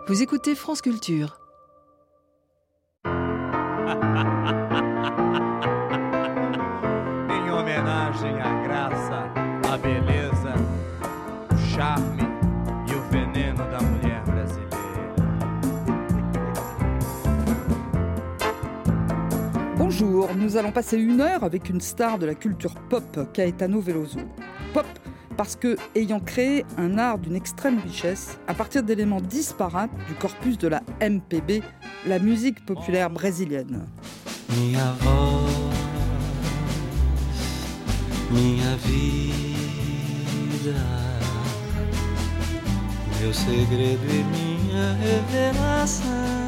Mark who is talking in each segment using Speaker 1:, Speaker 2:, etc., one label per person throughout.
Speaker 1: Vous écoutez France Culture.
Speaker 2: Em homenagem à graça, à beleza, o charme e o veneno da mulher brasileira.
Speaker 3: Bonjour, nous allons passer une heure avec une star de la culture pop, Caetano Veloso. Pop parce que, ayant créé un art d'une extrême richesse, à partir d'éléments disparates du corpus de la MPB, la musique populaire brésilienne.
Speaker 4: Minha voz, minha vida, meu segredo e minha revelação,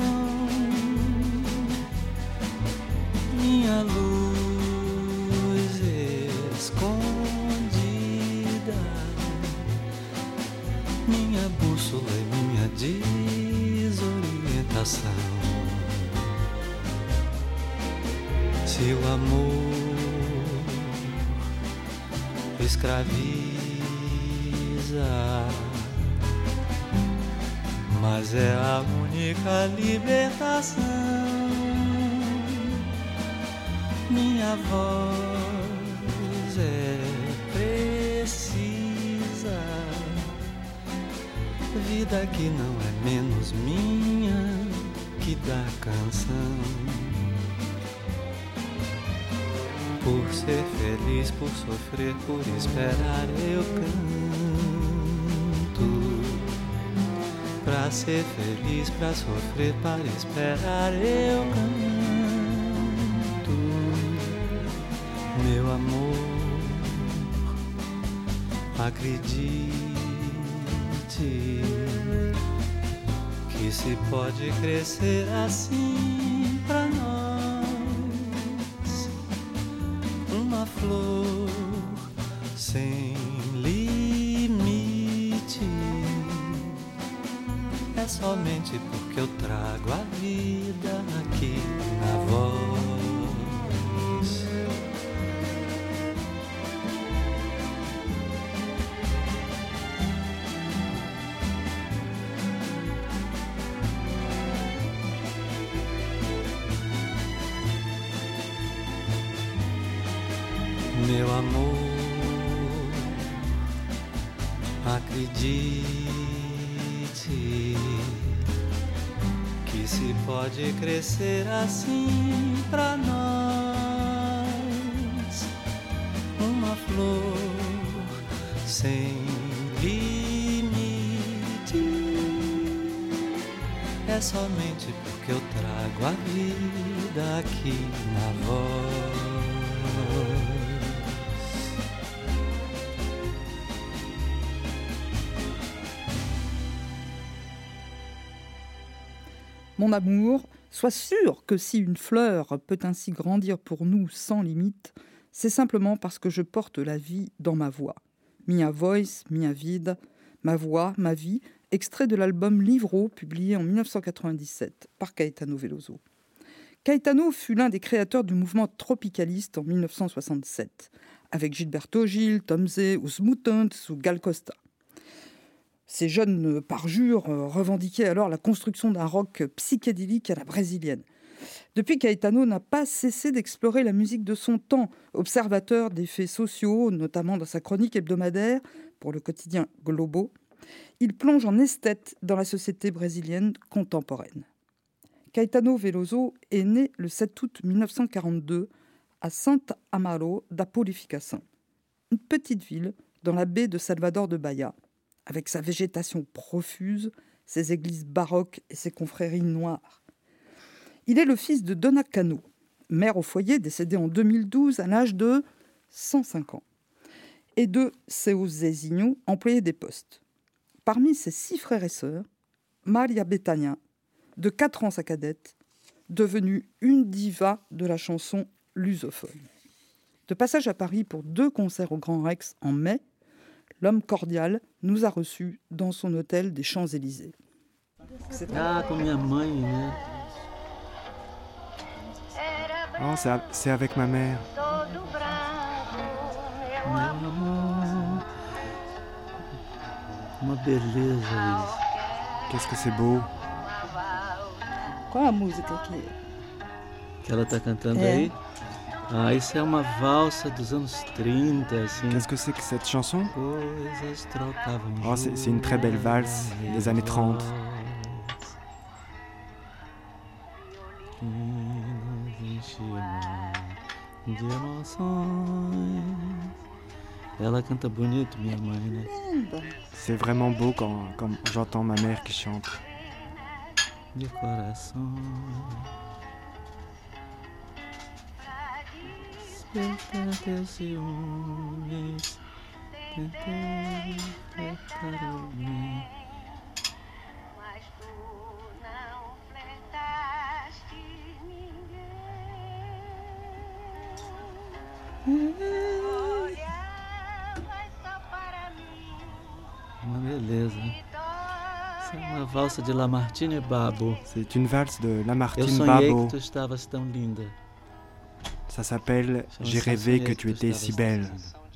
Speaker 4: minha luz escondida, minha bússola e minha desorientação. Se o amor escraviza, mas é a única libertação. Minha voz é precisa, vida que não é menos minha que da canção. Por ser feliz, por sofrer, por esperar, eu canto. Pra ser feliz, pra sofrer, para esperar, eu canto. Meu amor, acredite que se pode crescer assim pra nós. Uma flor sem limite, é somente porque eu trago a vida aqui na voz. Meu amor, acredite que se pode crescer assim pra nós. Uma flor sem limite, é somente porque eu trago a vida aqui na voz.
Speaker 3: Mon amour, sois sûr que si une fleur peut ainsi grandir pour nous sans limite, c'est simplement parce que je porte la vie dans ma voix. Minha voz, minha vida, ma voix, ma vie, extrait de l'album Livro, publié en 1997 par Caetano Veloso. Caetano fut l'un des créateurs du mouvement tropicaliste en 1967, avec Gilberto Gil, Tom Zé, Os Mutantes ou Gal Costa. Ces jeunes parjures revendiquaient alors la construction d'un rock psychédélique à la brésilienne. Depuis, Caetano n'a pas cessé d'explorer la musique de son temps, observateur des faits sociaux, notamment dans sa chronique hebdomadaire pour le quotidien Globo. Il plonge en esthète dans la société brésilienne contemporaine. Caetano Veloso est né le 7 août 1942 à Santa Amaro da Purificação, une petite ville dans la baie de Salvador de Bahia, avec sa végétation profuse, ses églises baroques et ses confréries noires. Il est le fils de Dona Cano, mère au foyer décédée en 2012 à l'âge de 105 ans, et de Seu Zezinho, employé des postes. Parmi ses 6 frères et sœurs, Maria Bethânia, de 4 ans sa cadette, devenue une diva de la chanson lusophone. De passage à Paris pour 2 concerts au Grand Rex en mai, l'homme cordial nous a reçus dans son hôtel des Champs-Élysées.
Speaker 4: Ah, com minha mãe, né?
Speaker 5: Oh, c'est avec ma mère.
Speaker 4: Meu amor, uma beleza isso.
Speaker 5: Qu'est-ce que c'est beau.
Speaker 3: Qual é a música
Speaker 4: que ela tá cantando
Speaker 3: É.
Speaker 4: aí? Ah, isso é uma valsa dos anos 30, assim.
Speaker 5: Qu'est-ce que c'est que cette chanson?
Speaker 4: Coisas trocavam
Speaker 5: Oh, c'est une très belle valse des années 30.
Speaker 4: De emoções. Ela canta bonito, minha mãe, né?
Speaker 3: linda.
Speaker 5: C'est vraiment beau quand j'entends ma mère qui chante.
Speaker 4: De coração. Despertar teus ciúmes. Tentei flertar alguém.
Speaker 1: Mas tu não fletaste ninguém. Olhavas só para mim.
Speaker 4: Uma beleza. Isso é uma valsa de Lamartine Babo.
Speaker 5: C'est une valse de
Speaker 4: Eu
Speaker 5: Lamartine
Speaker 4: sonhei
Speaker 5: Babo.
Speaker 4: que tu estavas tão linda.
Speaker 5: Ça s'appelle J'ai rêvé que tu étais si belle.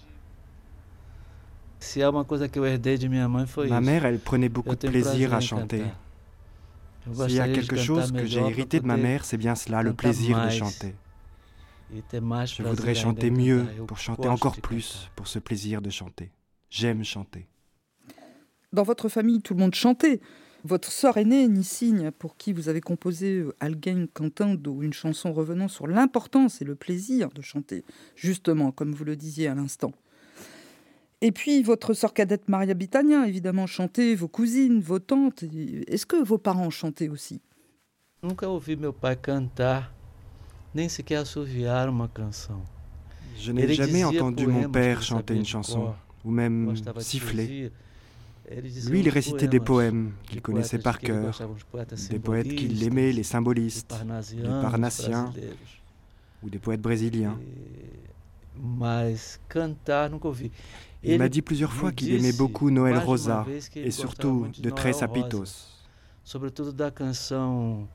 Speaker 4: Se há uma coisa que eu herdei de minha mãe foi
Speaker 5: Ma
Speaker 4: isso.
Speaker 5: mère, elle prenait beaucoup
Speaker 4: Eu
Speaker 5: de
Speaker 4: tenho
Speaker 5: plaisir à
Speaker 4: prazer em
Speaker 5: chanter.
Speaker 4: cantar. Eu
Speaker 5: S'il y a
Speaker 4: gostaria de
Speaker 5: quelque
Speaker 4: cantar
Speaker 5: chose que j'ai
Speaker 4: melhor
Speaker 5: hérité de
Speaker 4: pra
Speaker 5: ma
Speaker 4: poder
Speaker 5: mère, c'est bien cela, le
Speaker 4: cantar
Speaker 5: plaisir de
Speaker 4: mais
Speaker 5: chanter.
Speaker 4: e ter mais
Speaker 5: Je
Speaker 4: prazer
Speaker 5: voudrais
Speaker 4: ainda
Speaker 5: chanter
Speaker 4: em
Speaker 5: mieux
Speaker 4: cantar. Eu
Speaker 5: pour chanter
Speaker 4: gosto
Speaker 5: encore
Speaker 4: de
Speaker 5: plus,
Speaker 4: cantar.
Speaker 5: pour ce plaisir de chanter. J'aime chanter.
Speaker 3: Dans votre famille, tout le monde chantait. Votre sœur aînée, Nicigne, pour qui vous avez composé Alguém Cantando, une chanson revenant sur l'importance et le plaisir de chanter, justement, comme vous le disiez à l'instant. Et puis, votre sœur cadette Maria Bethânia, évidemment, chantait, vos cousines, vos tantes. Est-ce que vos parents chantaient aussi?
Speaker 4: Nunca ouvi meu pai cantar, nem sequer assoviar uma canção.
Speaker 5: Je n'ai
Speaker 4: Ele
Speaker 5: jamais
Speaker 4: dizia
Speaker 5: entendu
Speaker 4: poemas
Speaker 5: mon père
Speaker 4: que ele
Speaker 5: chanter
Speaker 4: sabia
Speaker 5: une
Speaker 4: de
Speaker 5: chanson,
Speaker 4: cor,
Speaker 5: ou même
Speaker 4: gostava de
Speaker 5: siffler.
Speaker 4: poesia. Ele dizia
Speaker 5: Lui, il
Speaker 4: uns
Speaker 5: récitait des poèmes
Speaker 4: de
Speaker 5: qu'il connaissait
Speaker 4: poetas
Speaker 5: par
Speaker 4: que ele
Speaker 5: cœur,
Speaker 4: gostava, uns poetas
Speaker 5: des poètes qu'il
Speaker 4: simbolistas,
Speaker 5: aimait, les
Speaker 4: des
Speaker 5: symbolistes,
Speaker 4: parnassianos brasileiros.
Speaker 5: ou des poètes brésiliens.
Speaker 4: Mas cantar nunca ouvi.
Speaker 5: Il m'a dit plusieurs fois qu'il aimait beaucoup Noël Rosa et surtout de Tres
Speaker 4: Noel Rosa,
Speaker 5: Apitos.
Speaker 4: sobretudo da canção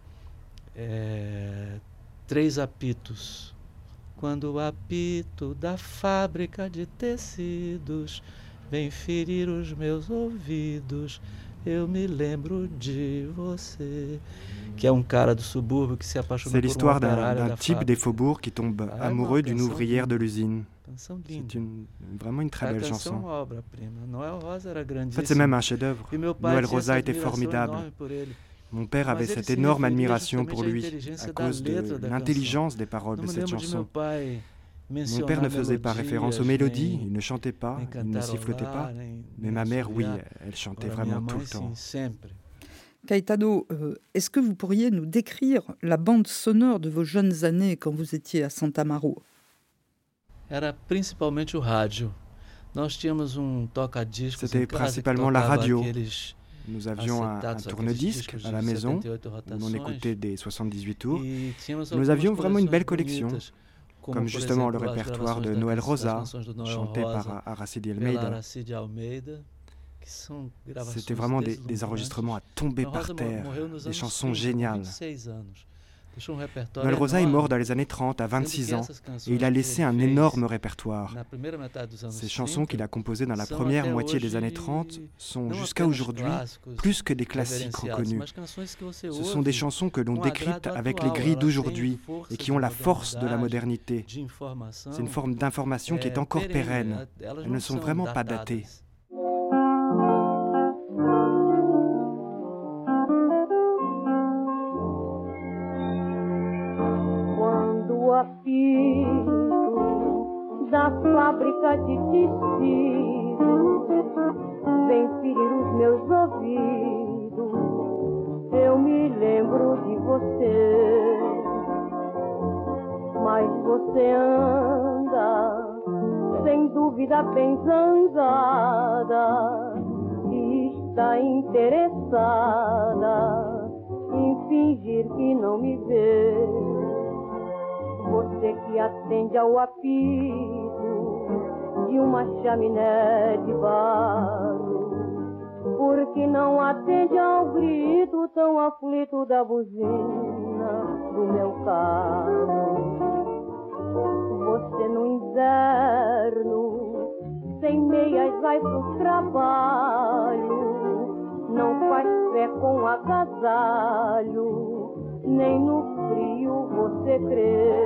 Speaker 4: Três Apitos. Quando o apito da fábrica de tecidos vem ferir os meus ouvidos, eu me lembro de você. Que é cara do subúrbio que se apaixona
Speaker 5: C'est
Speaker 4: por
Speaker 5: l'histoire
Speaker 4: operário
Speaker 5: d'un
Speaker 4: da
Speaker 5: type des
Speaker 4: fábrica.
Speaker 5: faubourgs qui tombe
Speaker 4: Ah,
Speaker 5: amoureux
Speaker 4: non,
Speaker 5: d'une
Speaker 4: canção
Speaker 5: ouvrière de
Speaker 4: linda.
Speaker 5: l'usine.
Speaker 4: Canção
Speaker 5: C'est
Speaker 4: linda.
Speaker 5: vraiment une très
Speaker 4: A
Speaker 5: belle
Speaker 4: canção
Speaker 5: chanson.
Speaker 4: obra-prima. Noel Rosa era
Speaker 5: En
Speaker 4: grandíssimo.
Speaker 5: fait, c'est même un chef-d'œuvre.
Speaker 4: E meu pai
Speaker 5: Noël
Speaker 4: tinha
Speaker 5: Rosa
Speaker 4: essa
Speaker 5: était
Speaker 4: admiração
Speaker 5: formidable.
Speaker 4: enorme por ele.
Speaker 5: Mon père avait
Speaker 4: Mas ele
Speaker 5: cette
Speaker 4: se
Speaker 5: énorme
Speaker 4: referia
Speaker 5: admiration pour
Speaker 4: justamente à
Speaker 5: lui
Speaker 4: inteligência
Speaker 5: à
Speaker 4: da
Speaker 5: cause de
Speaker 4: letra da
Speaker 5: l'intelligence des paroles
Speaker 4: Não
Speaker 5: de
Speaker 4: me
Speaker 5: cette
Speaker 4: lembro de meu
Speaker 5: chanson.
Speaker 4: pai
Speaker 5: Mon
Speaker 4: mencionar
Speaker 5: père ne faisait pas
Speaker 4: melodias,
Speaker 5: référence aux mélodies,
Speaker 4: nem-
Speaker 5: il ne chantait pas,
Speaker 4: nem
Speaker 5: il ne sifflotait pas.
Speaker 4: cantarolar, nem-
Speaker 5: Mais
Speaker 4: nem
Speaker 5: ma mère, oui,
Speaker 4: assoviar.
Speaker 5: elle chantait
Speaker 4: Agora, minha
Speaker 5: vraiment tout
Speaker 4: mãe,
Speaker 5: le temps.
Speaker 4: sim, sempre.
Speaker 3: Caetano, est-ce que vous pourriez nous décrire la bande sonore de vos jeunes années quand vous étiez à Santa Amaro?
Speaker 4: Era principalmente o rádio. Nós tínhamos toca-discos
Speaker 5: C'était
Speaker 4: em casa que
Speaker 5: principalement la
Speaker 4: tocava
Speaker 5: radio.
Speaker 4: aqueles
Speaker 5: Nous avions un
Speaker 4: acetatos, aqueles
Speaker 5: tourne-disque
Speaker 4: discos
Speaker 5: à
Speaker 4: de
Speaker 5: la maison,
Speaker 4: 78
Speaker 5: où
Speaker 4: rotações.
Speaker 5: on écoutait des 78 tours.
Speaker 4: E tínhamos
Speaker 5: Nous
Speaker 4: algumas
Speaker 5: avions vraiment une belle
Speaker 4: coleções
Speaker 5: collection,
Speaker 4: bonitas,
Speaker 5: comme
Speaker 4: por
Speaker 5: justement le
Speaker 4: exemplo, as
Speaker 5: répertoire de
Speaker 4: gravações
Speaker 5: Noël
Speaker 4: das
Speaker 5: Rosa,
Speaker 4: canções do Noel
Speaker 5: chanté
Speaker 4: Rosa,
Speaker 5: par Aracide
Speaker 4: pela
Speaker 5: Almeida.
Speaker 4: Aracide Almeida, que são gravações
Speaker 5: C'était vraiment des
Speaker 4: deslumbrantes.
Speaker 5: enregistrements à tomber
Speaker 4: Noel
Speaker 5: par
Speaker 4: Rosa
Speaker 5: terre,
Speaker 4: morreu nos
Speaker 5: des
Speaker 4: anos
Speaker 5: chansons
Speaker 4: 30,
Speaker 5: géniales.
Speaker 4: 26 anos. Deixou répertoire
Speaker 5: Noël Rosa est
Speaker 4: enorme,
Speaker 5: mort dans les années 30 à
Speaker 4: sendo que
Speaker 5: 26 ans
Speaker 4: essas canções
Speaker 5: et il a
Speaker 4: que
Speaker 5: laissé
Speaker 4: ele
Speaker 5: un
Speaker 4: fez
Speaker 5: énorme répertoire.
Speaker 4: na primeira metade dos anos
Speaker 5: Ces chansons
Speaker 4: 30,
Speaker 5: qu'il a composées dans la
Speaker 4: são
Speaker 5: première
Speaker 4: até
Speaker 5: moitié des
Speaker 4: hoje
Speaker 5: années 30 sont
Speaker 4: não
Speaker 5: jusqu'à
Speaker 4: apenas
Speaker 5: aujourd'hui
Speaker 4: clássicos,
Speaker 5: plus que des classiques
Speaker 4: reverenciados,
Speaker 5: reconnus.
Speaker 4: mas canções que você
Speaker 5: Ce sont
Speaker 4: ouve
Speaker 5: des chansons que l'on
Speaker 4: com
Speaker 5: décrypte
Speaker 4: agrado
Speaker 5: avec les
Speaker 4: atual,
Speaker 5: grilles
Speaker 4: elas têm
Speaker 5: d'aujourd'hui
Speaker 4: força
Speaker 5: et qui
Speaker 4: de
Speaker 5: ont la force de la
Speaker 4: modernidade,
Speaker 5: modernité.
Speaker 4: de informação,
Speaker 5: C'est une forme d'information qui est encore pérenne.
Speaker 4: elas
Speaker 5: Elles
Speaker 4: não
Speaker 5: ne sont
Speaker 4: são
Speaker 5: vraiment pas
Speaker 4: datadas.
Speaker 5: datées.
Speaker 1: Quando o apito da fábrica de tecidos vem ferir os meus ouvidos, eu me lembro de você. Mas você anda, sem dúvida, bem zangada e está interessada em fingir que não me vê. Você que atende ao apito de uma chaminé de barro, porque não atende ao grito tão aflito da buzina do meu carro. Você no inverno, sem meias, vai pro trabalho, não faz fé com agasalho, nem no frio você crê,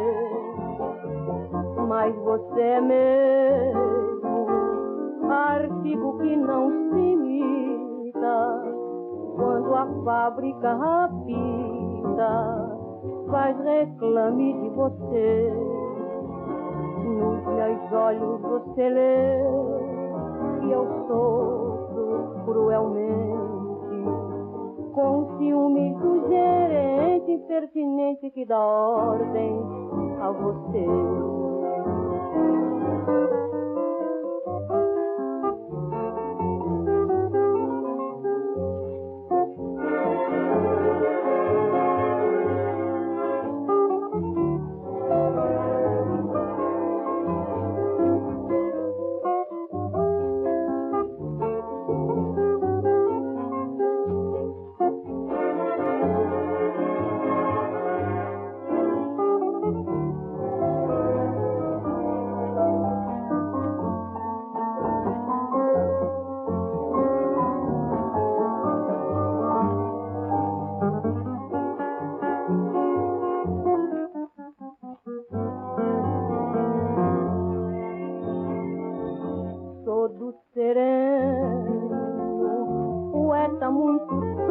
Speaker 1: mas você é mesmo artigo que não se imita. Quando a fábrica rapita, faz reclame de você. Nos meus olhos você lê que eu sofro cruelmente, com ciúmes do gerente impertinente que dá ordem a você. Todo sereno, poeta muito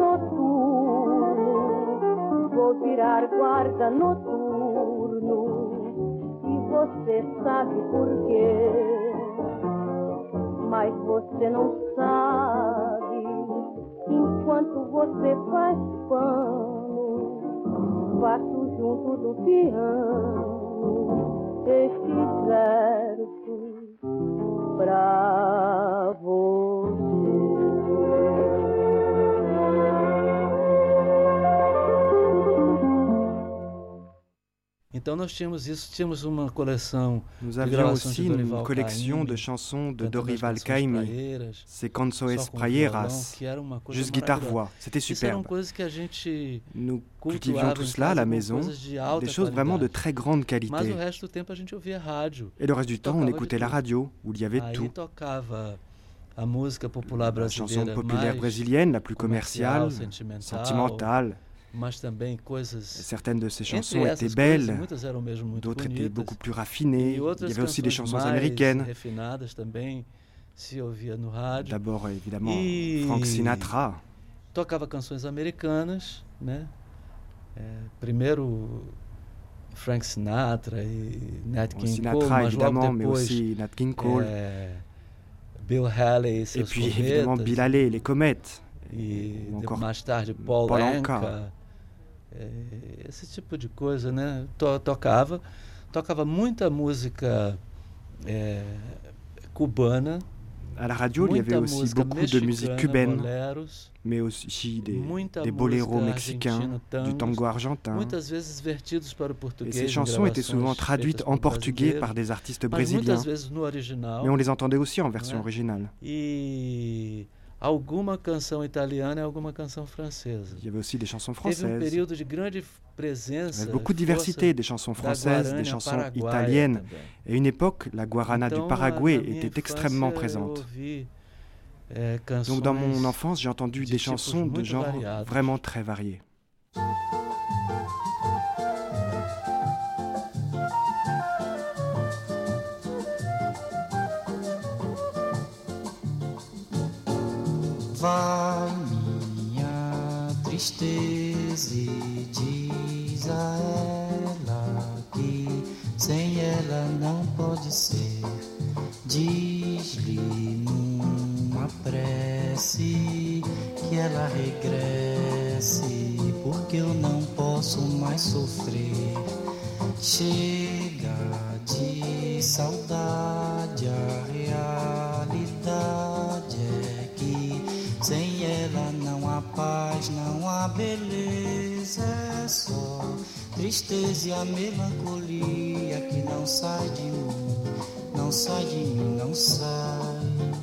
Speaker 1: soturno, vou virar guarda noturno, e você sabe por quê, mas você não sabe, enquanto você faz pano, faço junto do piano estes versos pra você.
Speaker 4: Então nós tínhamos isso, tínhamos uma coleção.
Speaker 5: Nous avions aussi une collection de chansons de Dorival Caymmi, ses canções praieras, juste guitare-voix, c'était superbe. Nous cultivions tout cela à la maison, des choses vraiment de très grande qualité. Et le reste du temps, on écoutait la radio, où il y avait tout. La chanson populaire brésilienne, la plus commerciale, sentimentale. Certaines de ces chansons étaient belles, d'autres étaient beaucoup plus raffinées. Il y avait aussi des chansons américaines. D'abord, évidemment, Frank Sinatra.
Speaker 4: Tocava canções americanas, né? Primeiro Frank Sinatra e Nat King Cole,
Speaker 5: mas évidemment, mais aussi Nat King Cole.
Speaker 4: Bill Haley e seus
Speaker 5: et puis évidemment Bill Haley, les comètes.
Speaker 4: E mais tarde Paul Anka. Esse tipo de coisa, né? Tocava muita música cubana.
Speaker 5: À la radio, il y avait aussi beaucoup de musique cubaine, mais aussi des boléros mexicains, du tango argentin. Et ces chansons étaient souvent traduites en portugais par des artistes brésiliens, mais on les entendait aussi en version originale.
Speaker 4: Alguma canção italiana e alguma canção francesa.
Speaker 5: Il y avait aussi des chansons françaises.
Speaker 4: Teve período de grande presença.
Speaker 5: Il y avait beaucoup de diversité, des chansons françaises, des chansons italiennes. Et à une époque, la guarana du Paraguay était extrêmement présente. Donc dans mon enfance, j'ai entendu des chansons de genres vraiment très variés.
Speaker 6: Vai minha tristeza e diz a ela que sem ela não pode ser. Diz-lhe numa prece que ela regresse, porque eu não posso mais sofrer. Chega de saudade, a realidade é que sem ela não há paz, não há beleza, é só tristeza e a melancolia que não sai de mim, não sai de mim, não sai.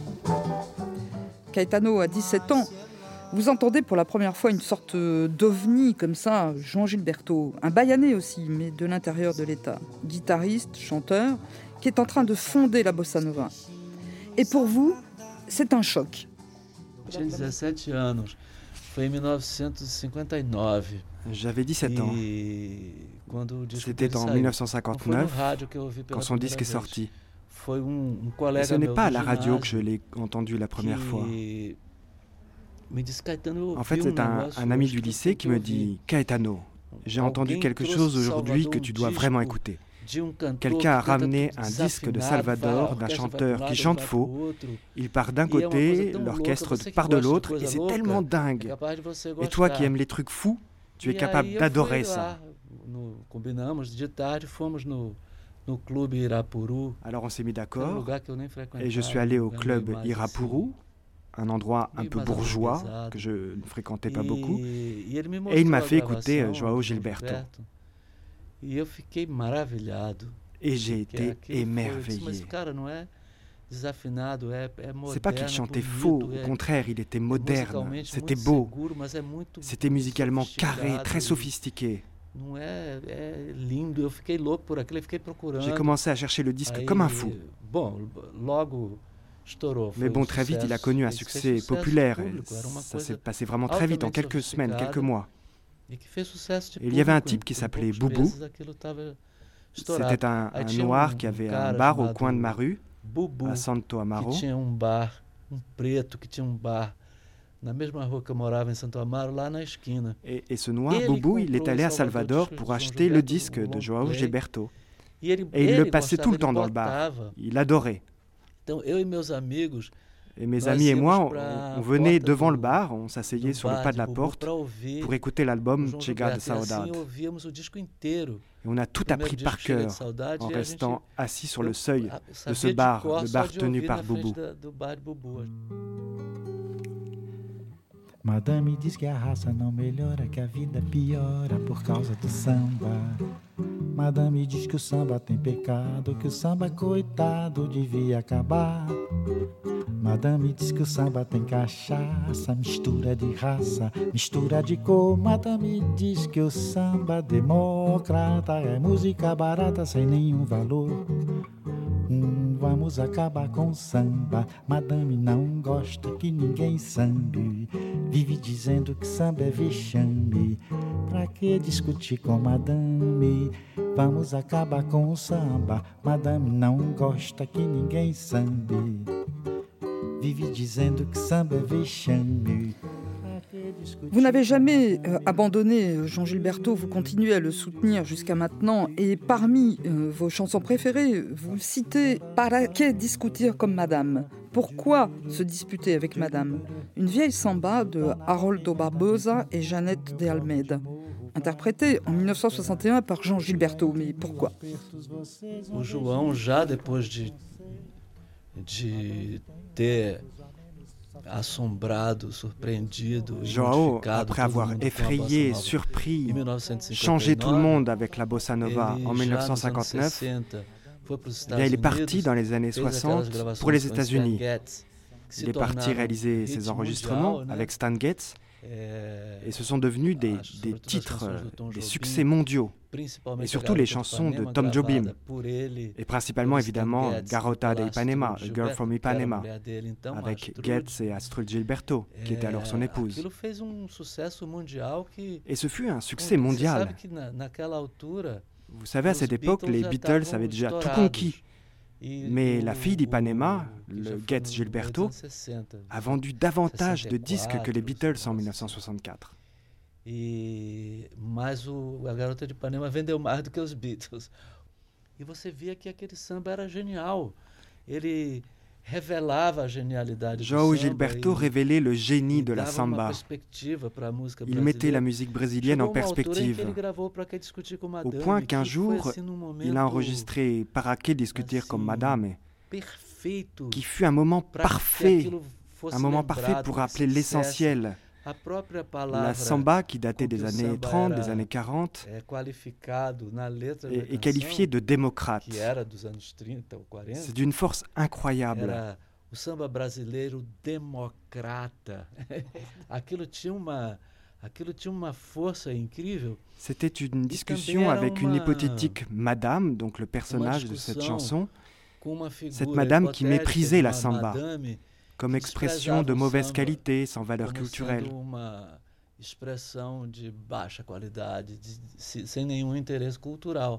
Speaker 3: Caetano a 17 ans. Vous entendez pour la première fois une sorte d'ovni comme ça, Jean Gilberto, un Baïanais aussi, mais de l'intérieur de l'État, guitariste, chanteur, qui est en train de fonder la bossa nova. Et pour vous, c'est un choc.
Speaker 4: Tinha 17 anos. Foi em 1959.
Speaker 5: J'avais 17 ans. C'était en 1959, quand son disque est sorti. Et ce n'est pas à la radio que je l'ai entendu la première fois. En fait, c'est un ami du lycée qui me dit « Caetano, j'ai entendu quelque chose aujourd'hui que tu dois vraiment écouter. Quelqu'un a ramené un disque de Salvador, d'un chanteur qui chante faux. Il part d'un côté, l'orchestre part de l'autre, et c'est tellement dingue. Et toi qui aimes les trucs fous, tu es capable d'adorer ça. » Alors on s'est mis d'accord, et je suis allé au club Irapuru, un endroit un peu bourgeois, que je ne fréquentais pas beaucoup, et il m'a fait écouter João Gilberto. Et j'ai été émerveillé. C'est pas qu'il chantait faux, au contraire, il était moderne, c'était beau, c'était musicalement carré, très sophistiqué. J'ai commencé à chercher le disque comme un fou. Mais bon, très vite, il a connu un succès populaire. Ça s'est passé vraiment très vite, en quelques semaines, quelques mois. Et il y avait un type qui s'appelait Boubou. C'était un noir qui avait un bar au coin de ma rue, à Santo Amaro. Et ce noir, Boubou, il est allé à Salvador pour acheter le disque de João Gilberto. Et il le passait tout le temps dans le bar. Il adorait. Et mes amis et moi, on venait devant le bar, on s'asseyait sur le pas de la porte pour écouter l'album Chega de Saudade. Et on a tout appris par cœur en restant assis sur le seuil de ce bar, le bar tenu par Boubou.
Speaker 6: Madame diz que a raça não melhora, que a vida piora por causa do samba. Madame diz que o samba tem pecado, que o samba coitado devia acabar. Madame diz que o samba tem cachaça, mistura de raça, mistura de cor. Madame diz que o samba democrata é música barata sem nenhum valor. Vamos acabar com o samba. Madame não gosta que ninguém sambe. Vive dizendo que samba é vexame. Pra que discutir com madame? Vamos acabar com o samba. Madame não gosta que ninguém sambe. Vive dizendo que samba é vexame.
Speaker 3: Vous n'avez jamais abandonné João Gilberto, vous continuez à le soutenir jusqu'à maintenant. Et parmi vos chansons préférées, vous citez « Para que discutir comme Madame ?» Pourquoi se disputer avec Madame? Une vieille samba de Haroldo Barbosa et Jeanette de Almeida, interprétée en 1961 par João Gilberto. Mais pourquoi?
Speaker 4: O João, já depois de ter assombrado, surpreendido,
Speaker 5: João, après avoir effrayé, surpris, changé tout le monde avec la bossa nova en 1959, il est parti dans les années 60 pour les États-Unis. Il est parti réaliser ses enregistrements avec Stan Getz et ce sont devenus des titres, des succès mondiaux. Et surtout les chansons de Tom Jobim, et principalement évidemment Garota de Ipanema, A Girl from Ipanema, avec Getz et Astrud Gilberto, qui était alors son épouse. Et ce fut un succès mondial. Vous savez, à cette époque, les Beatles avaient déjà tout conquis. Mais la fille d'Ipanema, le Getz Gilberto, a vendu davantage de disques que les Beatles en 1964.
Speaker 4: Mas a Garota de Ipanema vendeu mais do que os Beatles. E você via que aquele samba era genial. Ele revelava a genialidade do
Speaker 5: João
Speaker 4: samba.
Speaker 5: Gilberto révélait le génie de la samba. Il mettait la musique brésilienne en perspective. Au point qu'un jour, il a enregistré Para que discutir comme Madame, qui fut un moment parfait pour rappeler l'essentiel. La samba, qui datait des années 30, des années 40, est qualifiée de démocrate. C'est d'une force incroyable.
Speaker 4: O samba brasileiro democrata. Aquilo tinha uma força incrível.
Speaker 5: C'était une discussion avec une hypothétique madame, donc le personnage de cette chanson, cette madame qui méprisait la samba comme expression de mauvaise qualité, sans valeur culturelle.
Speaker 4: expressão de baixa qualidade, sem nenhum interesse cultural.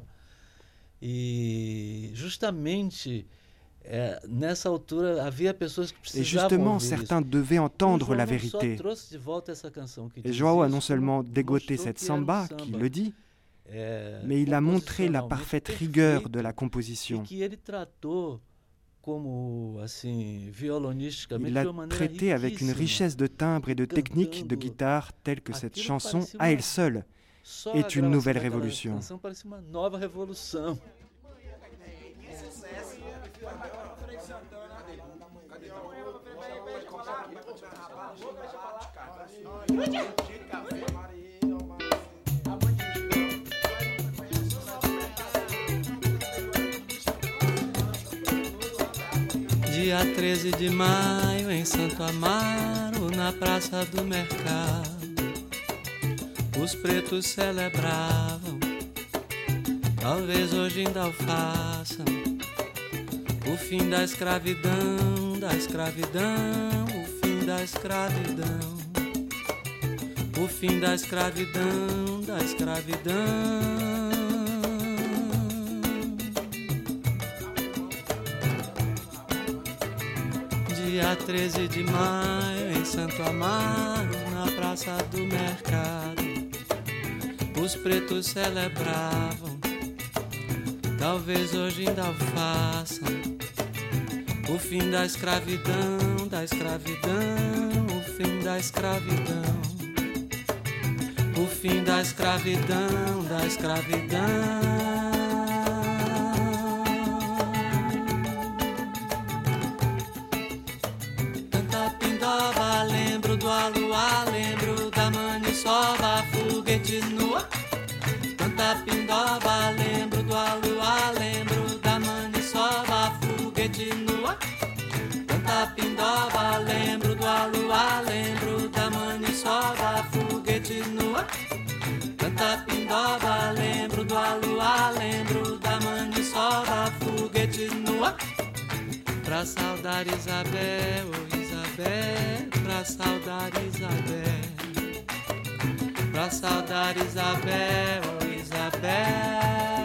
Speaker 4: E justamente nessa altura havia pessoas que precisavam ouvir
Speaker 5: certains devaient entendre la vérité. Et João a non seulement dégoté cette samba, qui le dit, mais il a montré la parfaite rigueur de la composition. Il l'a traité avec une richesse de timbre et de technique de guitare telle que cette chanson, à elle seule, est une nouvelle révolution.
Speaker 6: Dia 13 de maio em Santo Amaro, na Praça do Mercado, os pretos celebravam, talvez hoje ainda o façam, o fim da escravidão, da escravidão, o fim da escravidão, o fim da escravidão, da escravidão. Dia 13 de maio em Santo Amaro, na Praça do Mercado, os pretos celebravam, talvez hoje ainda o façam, o fim da escravidão, da escravidão, o fim da escravidão, o fim da escravidão, da escravidão. Do aluá, lembro da maniçoba, foguete nua. Tanta pindoba, lembro do aluá, lembro da maniçoba, foguete nua. Tanta pindoba, lembro do aluá, lembro da maniçoba, foguete nua. Tanta pindoba, lembro do aluá, lembro da maniçoba, foguete nua. Pra saudar Isabel, oh Isabel, pra saudar Isabel, pra saudar Isabel, oh Isabel.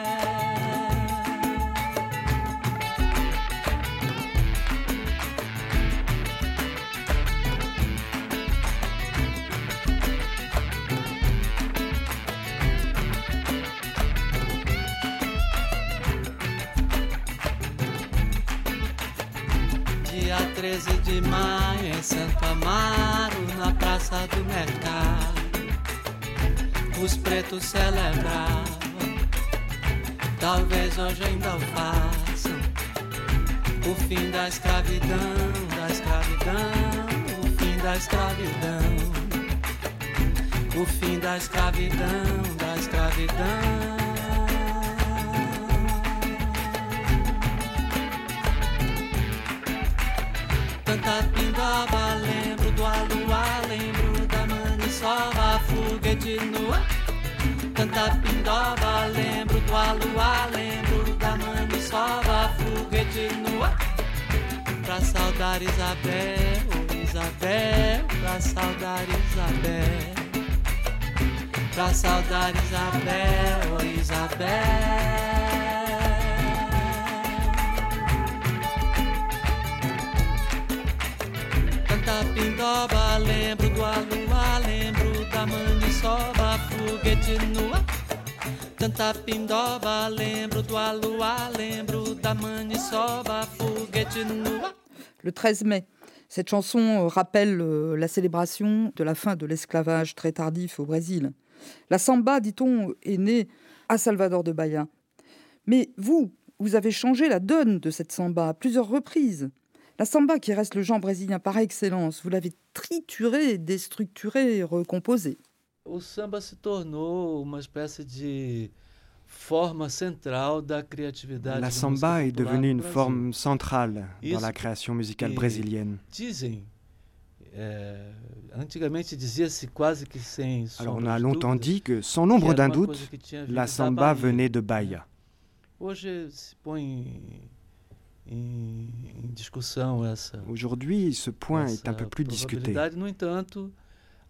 Speaker 6: Dia 13 de maio em Santo Amaro, na Praça do Mercado, os pretos celebravam, talvez hoje ainda o façam, o fim da escravidão, da escravidão, o fim da escravidão, o fim da escravidão, da escravidão. Tanta pindoba, lembro do aluá, lembro da maniçoba, foguete nua. Tanta pindoba, lembro do aluá, lembro da maniçoba, foguete nua. Pra saudar Isabel, oh Isabel, pra saudar Isabel, pra saudar Isabel, oh Isabel. Tanta pindoba, lembro do aluá, lembro da maniçoba, foguete nua. Tanta pindoba, lembro do aluá, lembro da maniçoba, foguete nua.
Speaker 3: Le 13 mai, cette chanson rappelle la célébration de la fin de l'esclavage très tardif au Brésil. La samba, dit-on, est née à Salvador de Bahia. Mais vous avez changé la donne de cette samba à plusieurs reprises. La samba, qui reste le genre brésilien par excellence, vous l'avez triturée, déstructurée, recomposée.
Speaker 4: O samba se tornou uma espécie de forma central da criatividade.
Speaker 5: La samba est devenue une forme centrale dans la création musicale brésilienne.
Speaker 4: Dizem, antigamente dizia-se quase que sem sombra.
Speaker 5: Alors on a longtemps dit que, sans l'ombre d'un doute, la samba venait de Bahia.
Speaker 4: Hoje se põe em discussão essa.
Speaker 5: Aujourd'hui, ce point est un peu plus discuté.
Speaker 4: No entanto,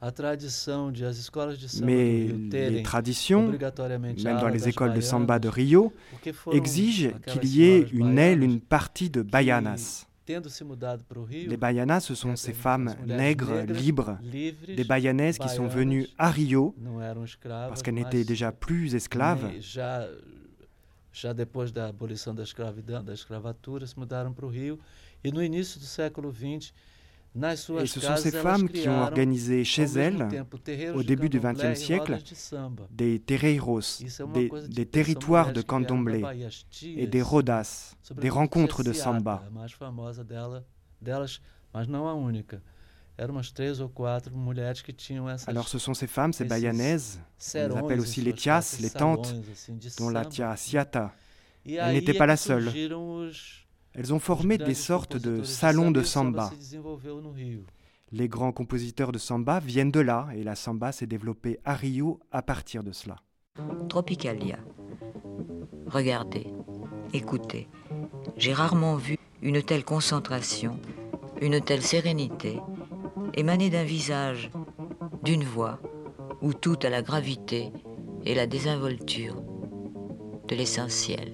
Speaker 5: Mais les traditions, même dans les écoles de samba de Rio, exigent qu'il y ait une partie de baianas. Les baianas, ce sont ces femmes nègres, libres, des baianaises qui sont venues à Rio parce qu'elles n'étaient déjà plus esclaves.
Speaker 4: Já depois da abolição da escravatura, se mudaram para o Rio. E no início do século XX, nas suas
Speaker 5: et ce sont ces femmes qui ont organisé chez elles, au début du XXe siècle, des terreiros, des territoires de candomblé et des rodas, des rencontres de samba.
Speaker 4: A mais famosa delas, mas não a única. Eram umas 3 ou 4 mulheres que tinham essas.
Speaker 5: Alors ce sont ces femmes, ces baianaises, on les appelle aussi les tias, les tantes, dont la tia Siata. Elle n'était pas la seule. Elles ont formé des sortes de salons de samba. Les grands compositeurs de samba viennent de là, et la samba s'est développée à Rio à partir de cela.
Speaker 7: Tropicalia. Regardez, écoutez. J'ai rarement vu une telle concentration, une telle sérénité, émaner d'un visage, d'une voix, où tout a la gravité et la désinvolture de l'essentiel.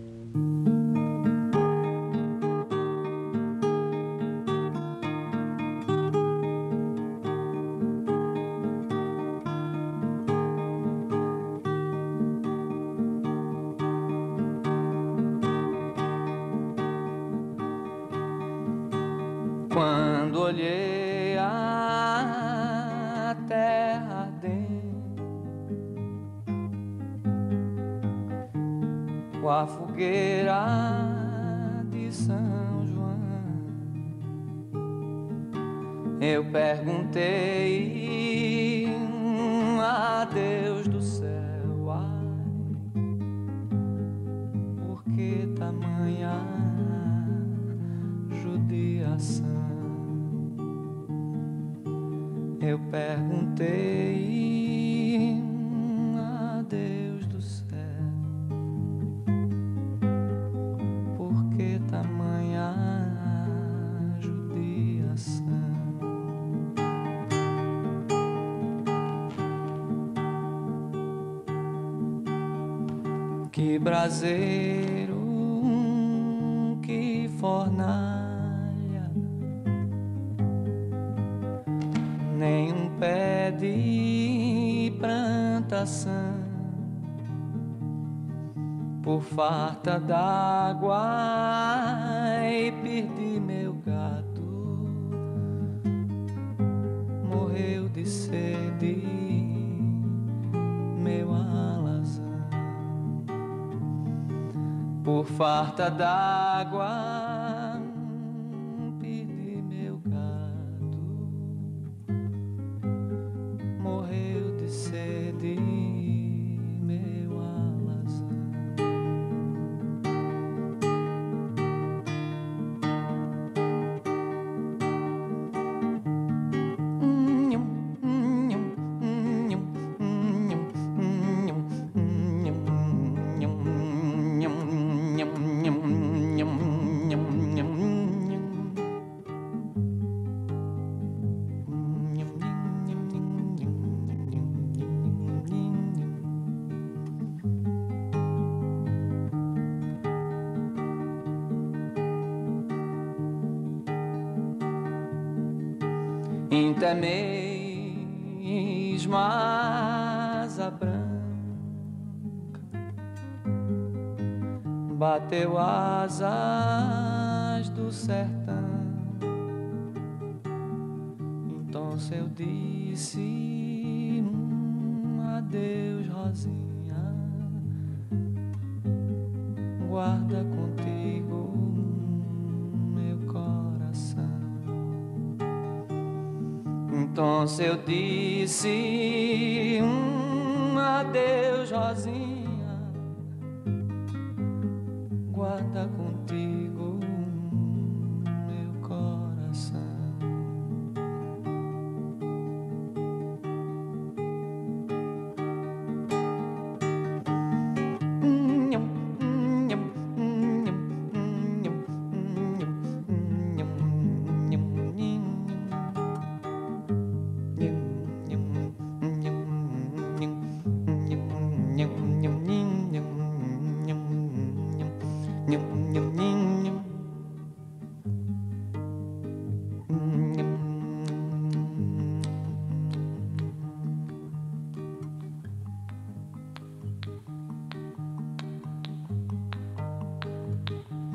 Speaker 6: Quando olhei a terra ardente, com a fogueira de São João, eu perguntei a Deus do céu, ai, por que tamanha judiação? Eu perguntei a Deus do céu, por que tamanha judiação? Que braseiro, que fornalha, nem um pé de plantação, por farta d'água e perdi meu gado, morreu de sede meu alazão, por farta d'água até mesmo a asa branca bateu asas do sertão. Então eu disse adeus, Rosinha, guarda contigo meu coração. Então eu disse adeus, Rosinha, guarda contigo meu coração.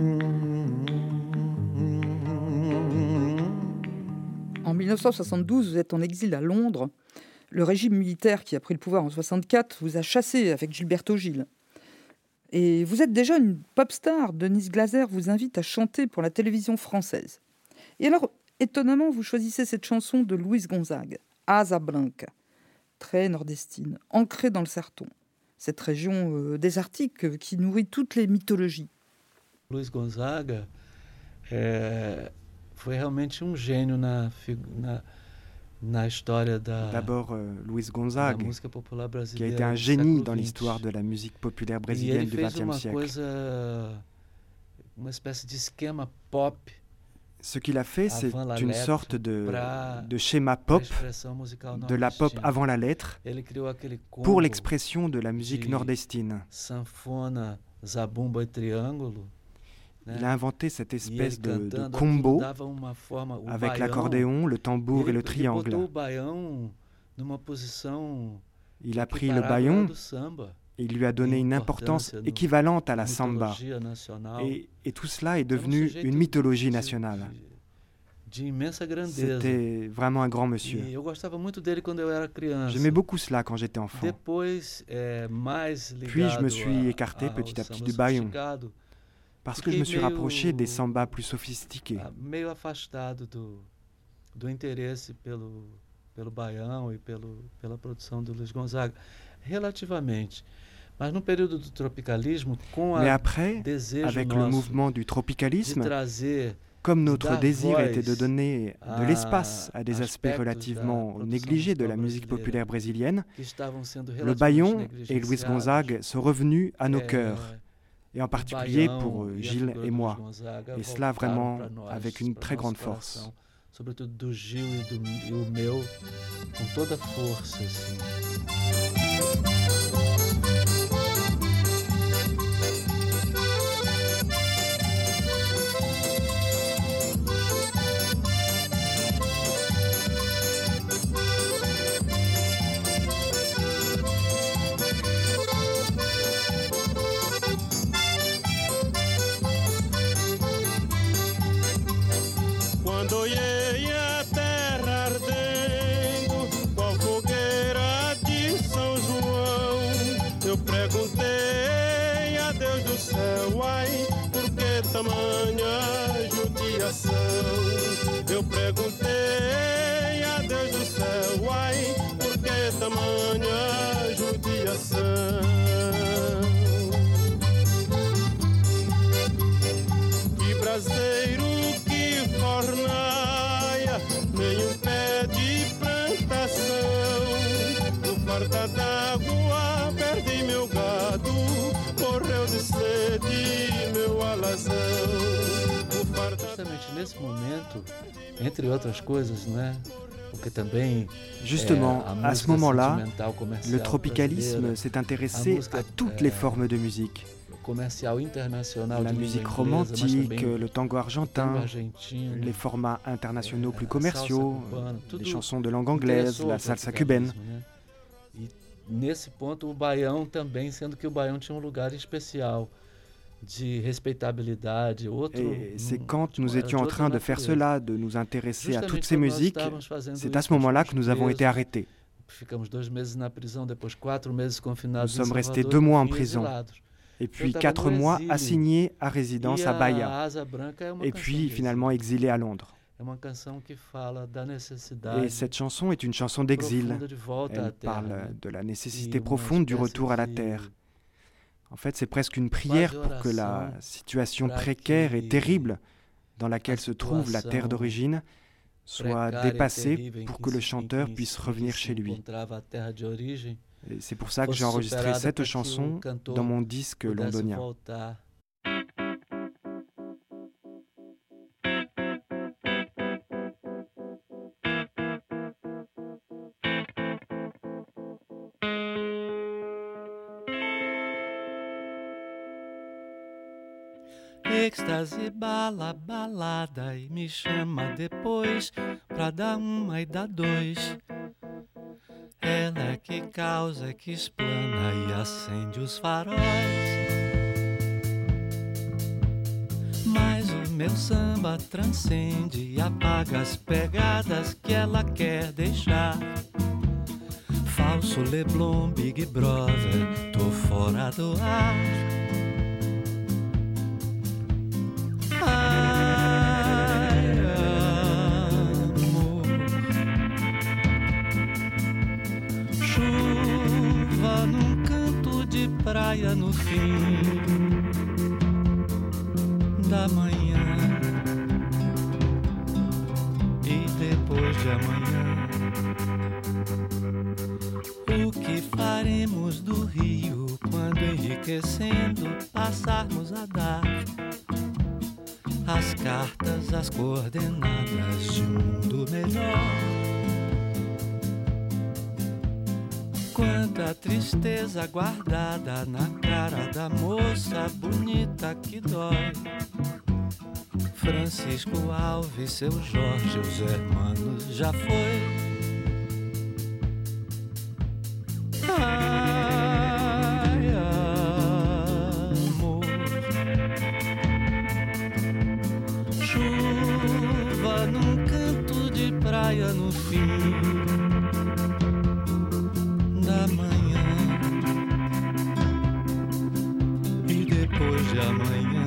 Speaker 3: En 1972, vous êtes en exil à Londres. Le régime militaire qui a pris le pouvoir en 1964 vous a chassé avec Gilberto Gil. Et vous êtes déjà une pop star. Denise Glaser vous invite à chanter pour la télévision française. Et alors, étonnamment, vous choisissez cette chanson de Luis Gonzague, Asa Branca, très nordestine, ancrée dans le Sertão, cette région désertique qui nourrit toutes les mythologies.
Speaker 4: Luis Gonzaga foi realmente gênio na história
Speaker 5: D'abord, Luis Gonzague, qui a été un génie dans l'histoire de la musique populaire brésilienne du XXe siècle.
Speaker 4: Uma espécie de esquema pop.
Speaker 5: Ce qu'il a fait, c'est une sorte de schéma pop, de la pop avant la lettre, pour l'expression de la musique nordestine.
Speaker 4: Sanfona, zabumba et triângulo.
Speaker 5: Il a inventé cette espèce de combo avec l'accordéon, le tambour et le triangle. Il a pris le baião et il lui a donné une importance équivalente à la samba. Et tout cela est devenu une mythologie nationale. C'était vraiment un grand monsieur. J'aimais beaucoup cela quand j'étais enfant. Puis je me suis écarté petit à petit du baião, parce que je me suis rapproché des sambas plus sophistiqués.
Speaker 4: Meio afastado do interesse pelo baião e pela produção de Luis Gonzaga, relativamente. Mais
Speaker 5: après, avec le mouvement du tropicalisme, comme notre désir était de donner de l'espace à des aspects relativement négligés de la musique populaire brésilienne, le baião et Luis Gonzague sont revenus à nos cœurs, et en particulier pour Gil et moi, et cela vraiment avec une très grande force.
Speaker 4: Sobretudo do Gil e o meu, com toda força, assim.
Speaker 8: Tamanha judiação. Eu perguntei a Deus do céu, ai, por que tamanha judiação? Que braseiro, que fornaia, nenhum pé de plantação. No farta d'água perdi meu gado, morreu de sede meu alazão.
Speaker 4: Justamente nesse momento, entre outras coisas, né? Porque também
Speaker 5: justement, à ce moment-là, le tropicalisme s'est intéressé à toutes les formes de musique. La musique romantique, le tango argentin, les formats internationaux plus commerciaux, les chansons de langue anglaise, la salsa cubaine.
Speaker 4: Nesse ponto, o baião também, sendo que o baião tinha lugar especial de respeitabilidade.
Speaker 5: Et c'est quand nous étions en train de faire cela, de nous intéresser à toutes ces musiques, c'est à ce moment-là que nous avons été arrêtés. Nous sommes restés 2 mois en prison. Et puis 4 mois assignés à résidence à Bahia. Et puis finalement exilés à Londres. Et cette chanson est une chanson d'exil. Elle parle de la nécessité profonde du retour à la terre. En fait, c'est presque une prière pour que la situation précaire et terrible dans laquelle se trouve la terre d'origine soit dépassée pour que le chanteur puisse revenir chez lui. Et c'est pour ça que j'ai enregistré cette chanson dans mon disque londonien.
Speaker 6: Êxtase, bala, balada e me chama depois pra dar 1 e dar 2. Ela é que causa, é que explana e acende os faróis.
Speaker 4: meu samba transcende e apaga as pegadas que ela quer deixar. Falso Leblon, Big Brother, tô fora do ar. Ai, amor, chuva num canto de praia no fim da manhã e depois de amanhã. O que faremos do rio quando enriquecendo passarmos a dar as cartas, as coordenadas de um mundo melhor? Quanta tristeza guardada na cara da moça bonita que dói. Francisco Alves, seu Jorge, os hermanos já foi. Ai, amor, chuva num canto de praia no fim da manhã e depois de amanhã.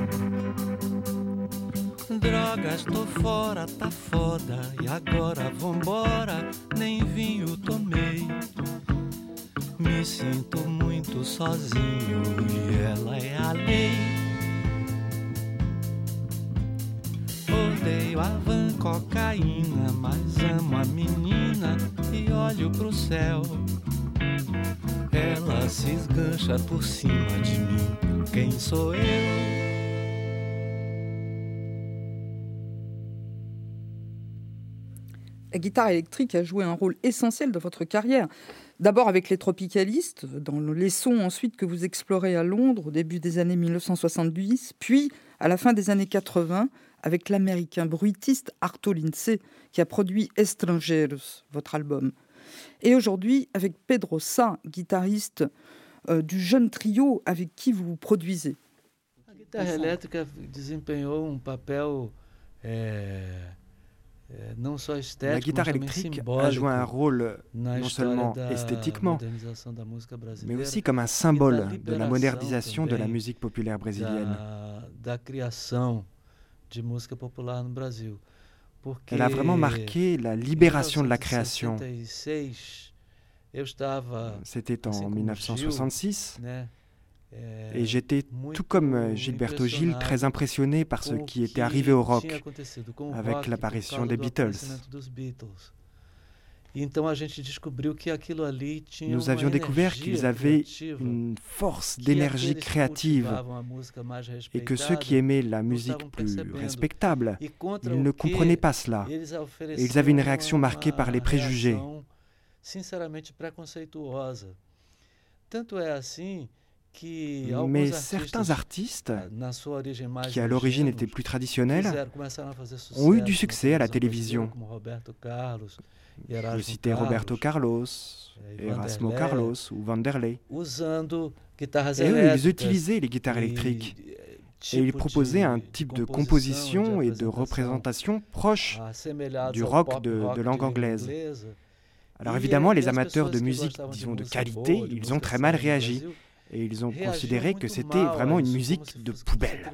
Speaker 4: Drogas, tô fora, tá foda, e agora vambora, nem vinho tomei. Me sinto muito sozinho e ela é a lei. Odeio a van cocaína, mas amo a menina e olho pro céu. Ela se esgancha por cima de mim, quem sou eu?
Speaker 3: La guitare électrique a joué un rôle essentiel dans votre carrière. D'abord avec les Tropicalistes, dans les sons ensuite que vous explorez à Londres au début des années 1970, puis à la fin des années 80 avec l'américain bruitiste Arto Lindsay qui a produit Estrangeiros, votre album. Et aujourd'hui avec Pedro Sá, guitariste du jeune trio avec qui vous produisez.
Speaker 4: La guitare elétrica desempenhou papel
Speaker 5: La guitare électrique a joué un rôle non seulement esthétiquement, mais aussi comme un symbole de la modernisation de la musique populaire brésilienne. Elle a vraiment marqué la libération de la création. C'était en 1966. Et j'étais, tout comme Gilberto Gil, très impressionné par ce qui était arrivé au rock avec l'apparition des Beatles. Nous avions découvert qu'ils avaient une force d'énergie créative et que ceux qui aimaient la musique plus respectable, ils ne comprenaient pas cela. Et ils avaient une réaction marquée par les préjugés. Mais certains artistes, qui à l'origine étaient plus traditionnels, ont eu du succès à la télévision. Je citais Roberto Carlos, Erasmo Carlos ou Vanderlei. Et eux, ils utilisaient les guitares électriques. Et ils proposaient un type de composition et de représentation proche du rock de langue anglaise. Alors évidemment, les amateurs de musique, disons de qualité, ils ont très mal réagi. Et ils ont considéré que c'était vraiment une musique de poubelle.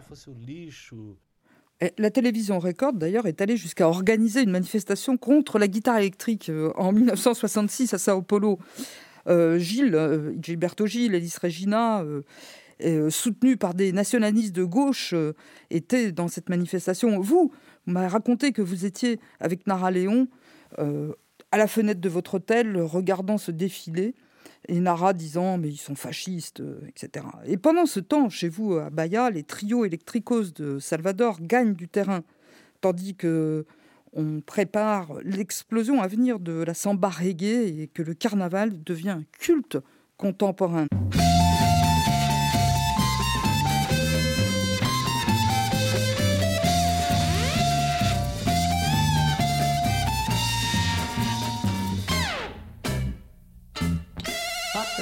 Speaker 3: La télévision Record, d'ailleurs, est allée jusqu'à organiser une manifestation contre la guitare électrique en 1966 à Sao Paulo. Gilberto Gil, Elis Regina, soutenus par des nationalistes de gauche, étaient dans cette manifestation. Vous m'avez raconté que vous étiez avec Nara León à la fenêtre de votre hôtel, regardant ce défilé. Et Nara disant « mais ils sont fascistes », etc. Et pendant ce temps, chez vous à Bahia, les trios électricos de Salvador gagnent du terrain, tandis qu'on prépare l'explosion à venir de la samba reggae et que le carnaval devient un culte contemporain.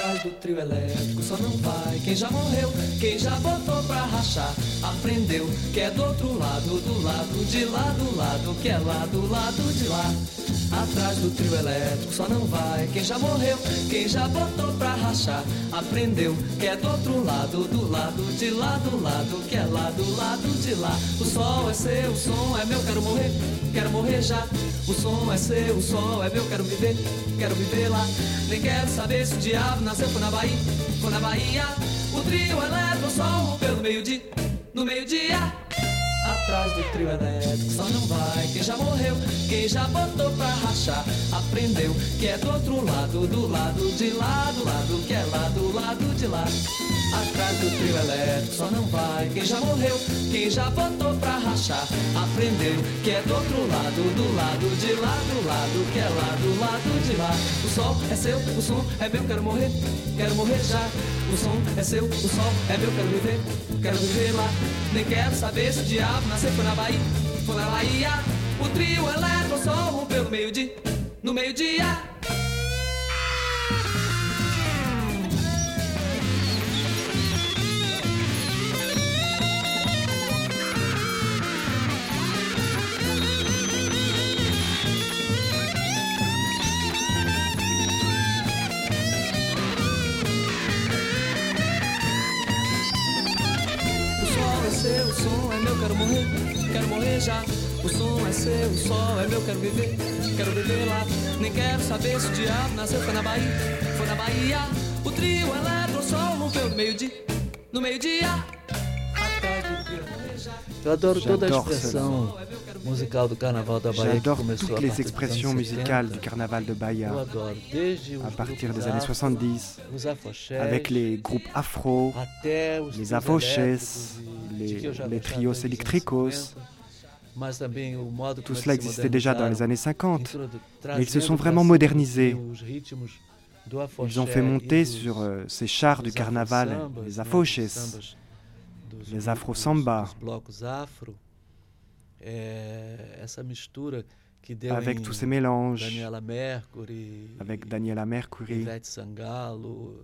Speaker 9: Atrás do trio elétrico só não vai quem já morreu, quem já botou pra rachar. Aprendeu que é do outro lado, do lado de lá, do lado que é lá, do lado de lá. Atrás do trio elétrico só não vai quem já morreu, quem já botou pra rachar. Aprendeu que é do outro lado, do lado de lá, do lado que é lá, do lado de lá. O sol é seu, o som é meu, quero morrer já. O som é seu, o sol é meu, quero viver lá. Nem quero saber se o diabo nasceu, foi na Bahia. O trio elétrico só rompeu no meio-dia. Atrás do trio elétrico só não vai quem já morreu, quem já botou pra rachar. Aprendeu que é do outro lado, do lado de lá, do lado que é lá, do lado de lá. Atrás do trio elétrico só não vai quem já morreu, quem já botou pra rachar. Aprendeu que é do outro lado, do lado de lá, do lado que é lá, do lado de lá. O sol é seu, o som é meu, quero morrer já. O som é seu, o sol é meu, quero viver lá. Nem quero saber se o diabo nasceu, foi na Bahia. O trio elétrico só rompeu no meio-dia. O som é meu, quero morrer já. O som é seu, o sol é meu, quero viver lá. Nem quero saber se o diabo nasceu, foi na Bahia. O trio elétrico só rompeu no meio-dia.
Speaker 4: Eu adoro toda a expressão musical do Carnaval da Bahia.
Speaker 5: J'adore toutes les expressions musicales du Carnaval de Bahia à partir des années 70, avec les groupes afro, les afoxés, les trios eléctricos. Tout cela existait déjà dans les années 50, mais ils se sont vraiment modernisés. Ils ont fait monter sur ces chars du carnaval les afoxés, les afro-samba, avec tous ces mélanges, avec Daniela Mercury, Ivete Sangalo,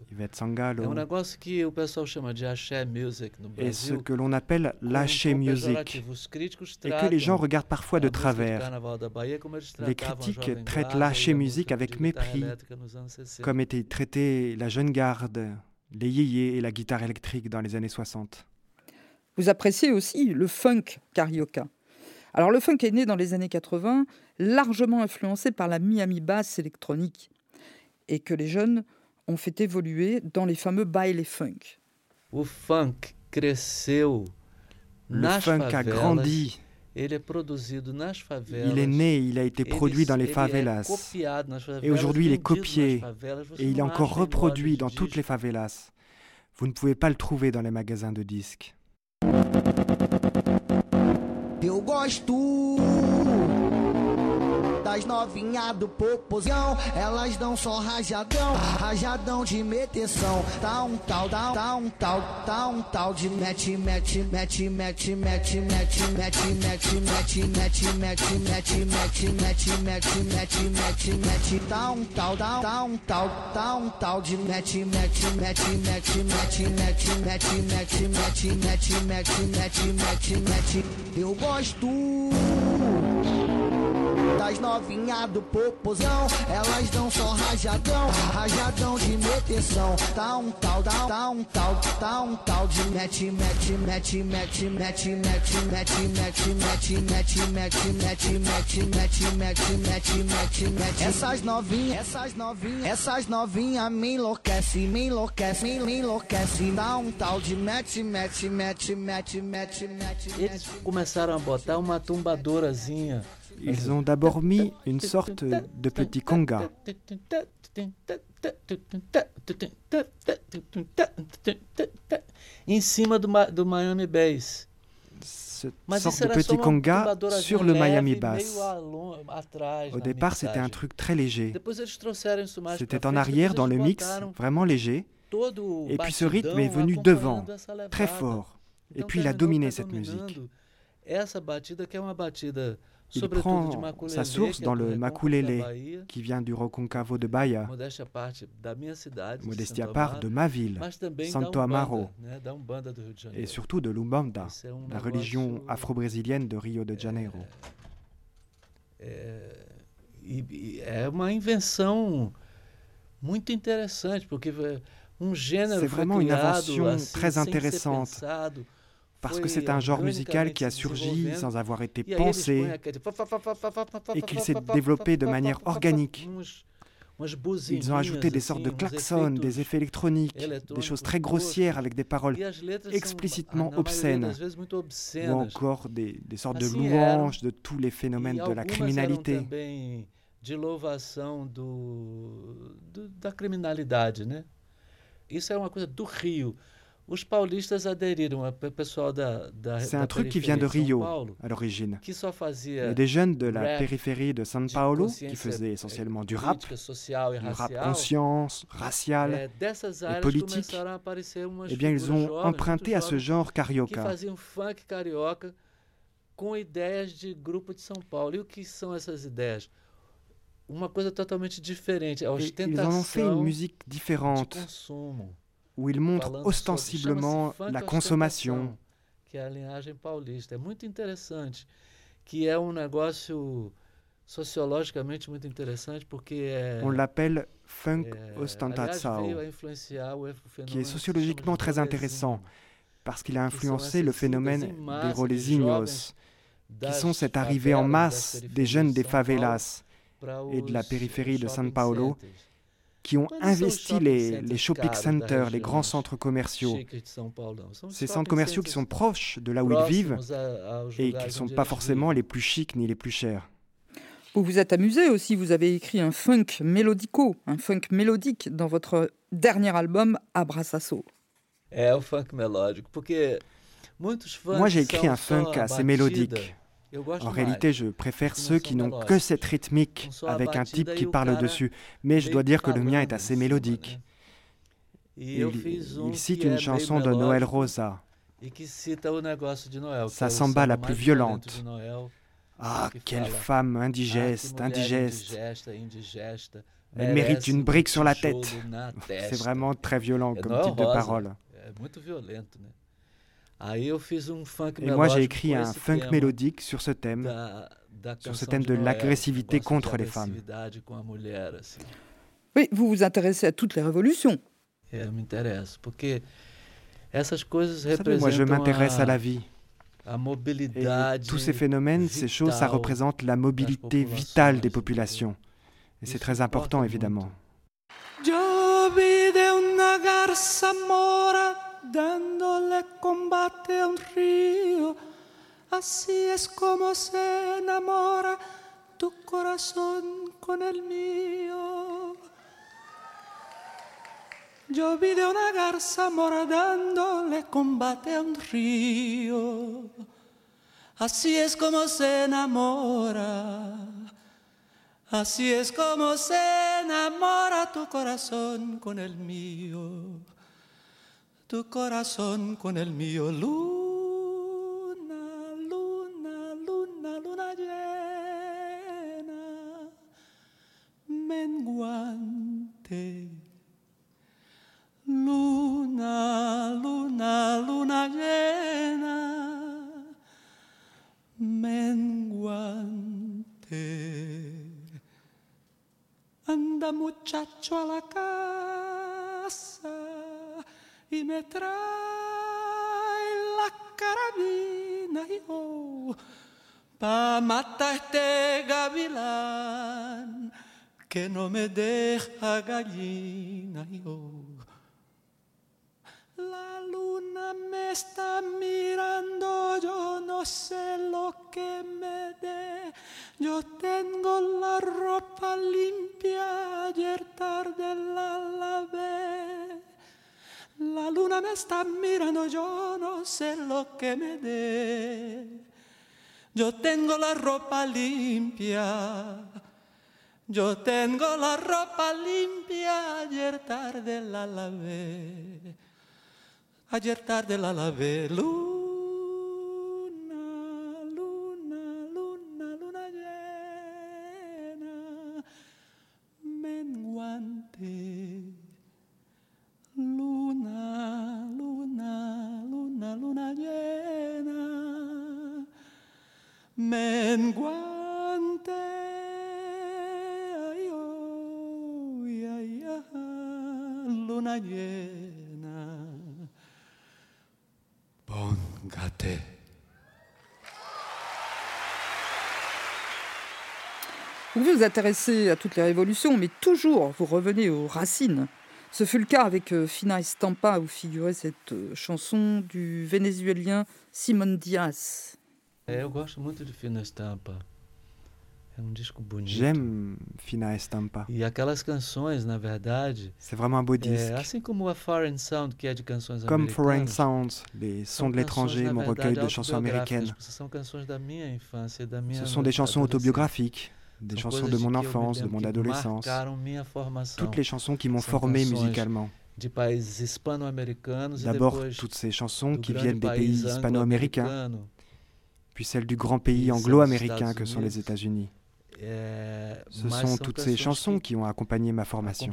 Speaker 5: et ce que l'on appelle l'Axé Music, et que les gens regardent parfois de travers. Les critiques traitent l'Axé Music avec mépris, comme était traitée la jeune garde, les yéyés et la guitare électrique dans les années 60.
Speaker 3: Vous appréciez aussi le funk carioca. Alors le funk est né dans les années 80, largement influencé par la Miami bass électronique, et que les jeunes ont fait évoluer dans les fameux baile funk.
Speaker 4: O funk cresceu nas
Speaker 5: favelas. Le funk a grandi.
Speaker 4: Ele é produzido nas favelas.
Speaker 5: Il est né, il a été produit dans les favelas. Et aujourd'hui il est copié, et il est encore reproduit dans toutes les favelas. Vous ne pouvez pas le trouver dans les magasins de disques.
Speaker 10: Eu gosto das novinhas do popozão, elas dão só rajadão de meteção. Tá um tal de mete. Tá um tal de mete. Eu gosto das novinhas do popozão, elas dão só rajadão de meteção. Tá um tal de mete. Essas novinhas me enlouquece. Dá um tal de mete.
Speaker 4: Eles começaram a botar uma tumbadorazinha.
Speaker 5: Ils ont d'abord mis une sorte de petit conga.
Speaker 4: Em cima do Miami Bass.
Speaker 5: Cette sorte de petit conga sur le Miami Bass. Au départ, c'était un truc très léger. C'était en arrière dans le mix, vraiment léger. Et puis ce rythme est venu devant, très fort. Et puis il a dominé cette musique.
Speaker 4: Essa batida que é uma batida
Speaker 5: Il prend sa source dans le maculelê, qui vient du Reconcavo de Bahia, modestie à part de ma ville, Santo Amaro, et surtout de l'Umbanda, la religion afro-brésilienne de Rio de Janeiro.
Speaker 4: É uma invenção muito interessante, porque gênero
Speaker 5: c'est vraiment une invention très intéressante, parce que c'est un genre musical qui a surgi sans avoir été pensé et qu'il s'est développé de manière organique. Ils ont ajouté des sortes de klaxons, des effets électroniques, des choses très grossières avec des paroles explicitement obscènes, ou encore des sortes de louanges de tous les phénomènes de la criminalité.
Speaker 4: De louvação da criminalidade, né? Isso é uma coisa do Rio. Os paulistas aderiram, o pessoal
Speaker 5: c'est un truc qui vient de Rio, à l'origine. Il y a des jeunes de la périphérie de São Paulo qui faisaient essentiellement du rap conscience, racial et politique. Eh bien, ils ont emprunté à ce genre carioca.
Speaker 4: Que faziam funk carioca com ideias de grupo de São Paulo. E o que são essas ideias? Uma coisa totalement différente, a ostentação.
Speaker 5: Ils en ont fait une musique différente, où ils montrent ostensiblement la consommation.
Speaker 4: Que é a linhagem paulista. É muito interessante, que é negócio sociologicamente muito interessante, porque
Speaker 5: on l'appelle funk ostentação, qui est sociologiquement très intéressant, parce qu'il a influencé le phénomène des rolezinhos, qui sont cette arrivée en masse des jeunes des favelas et de la périphérie de São Paulo, qui ont investi les shopping centers, les grands centres commerciaux. Ces centres commerciaux qui sont proches de là où ils vivent et qui ne sont pas forcément les plus chics ni les plus chers.
Speaker 3: Vous vous êtes amusé aussi, vous avez écrit un funk mélodique dans votre dernier album, Abraçaço.
Speaker 4: É o funk mélodico, porque muitos funks.
Speaker 5: Moi j'ai écrit un funk assez mélodique. En réalité, je préfère ceux qui n'ont que cette rythmique avec un type qui parle dessus. Mais je dois dire que le mien est assez mélodique. Il cite une chanson de Noel Rosa, sa samba la plus violente. Ah, quelle femme indigeste. Elle mérite une brique sur la tête. C'est vraiment très violent comme type de parole. Et moi, j'ai écrit un funk mélodique sur ce thème de l'agressivité contre les femmes.
Speaker 3: Oui, vous vous intéressez à toutes les révolutions.
Speaker 5: Vous savez, moi, je m'intéresse à la vie. Et tous ces phénomènes, ces choses, ça représente la mobilité vitale des populations. Et c'est très important, évidemment.
Speaker 6: Dándole combate a un río, así es como se enamora tu corazón con el mío. Yo vi de una garza mora dándole combate a un río, así es como se enamora, así es como se enamora tu corazón con el mío. Tu corazón con el mío, luna, luna, luna, luna llena, menguante. Luna, luna, luna llena, menguante. Anda muchacho a la casa y me trae la carabina pa matar este gavilán que no me deja gallina. La luna me está mirando, yo no sé lo que me dé. Yo tengo la ropa limpia, ayer tarde la lavé. La luna me está mirando, yo no sé lo que me dé. Yo tengo la ropa limpia, yo tengo la ropa limpia, ayer tarde la lavé. Ayer tarde la lavé. Luna, luna, luna, luna
Speaker 4: menguante, ai, oh, ai, ah, luna llena, pongate.
Speaker 3: Vous vous intéressez à toutes les révolutions, mais toujours vous revenez aux racines. Ce fut le cas avec Fina Estampa, où figurait cette chanson du Vénézuélien Simón Díaz.
Speaker 4: Eu gosto muito de Fina Estampa. É disco bonito.
Speaker 5: J'aime Fina Estampa.
Speaker 4: E aquelas canções, na verdade,
Speaker 5: c'est vraiment un beau disque.
Speaker 4: Assim como a Foreign Sound, que é de canções
Speaker 5: Comme
Speaker 4: americanas.
Speaker 5: Foreign Sound, les sons de l'étranger, mon recueil de chansons américaines.
Speaker 4: São canções da minha infância, da minha.
Speaker 5: Ce sont des chansons autobiographiques, des chansons de mon enfance, de mon adolescence. Toutes les chansons qui m'ont formé musicalement.
Speaker 4: De países hispano-americanos.
Speaker 5: D'abord, toutes ces chansons qui viennent des pays hispano-américains, puis celles du grand pays anglo-américain que sont les États-Unis. Ce sont toutes ces chansons qui ont accompagné ma formation.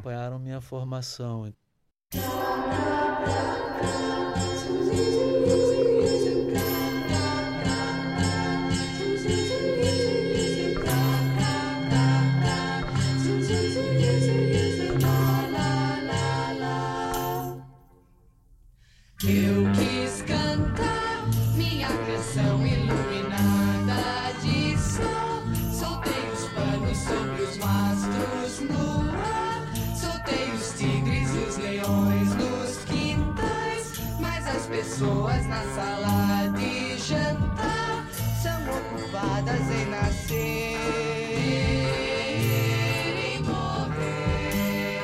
Speaker 9: Eu quis cantar minha canção iluminada de sol. Soltei os panos sobre os mastros no ar. Soltei os tigres e os leões nos quintais. Mas as pessoas na sala de jantar são ocupadas em nascer e morrer.